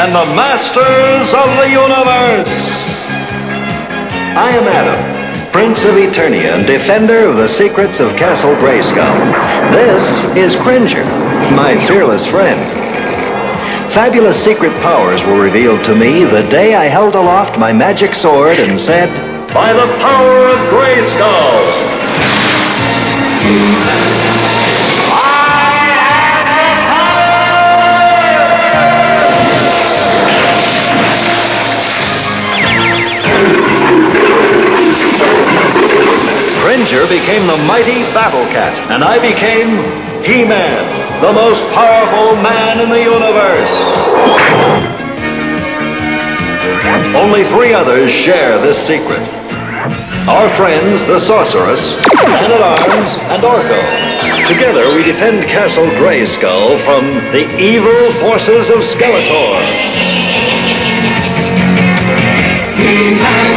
and the masters of the universe. I am Adam, Prince of Eternia and defender of the secrets of Castle Grayskull. This is Cringer, my fearless friend. Fabulous secret powers were revealed to me the day I held aloft my magic sword and said, "By the power of Grayskull, Cringer became the mighty Battle Cat, and I became He-Man, the most powerful man in the universe. Only 3 others share this secret. Our friends, the Sorceress, Man-at-Arms, and Orko. Together we defend Castle Grayskull from the evil forces of Skeletor. He-Man.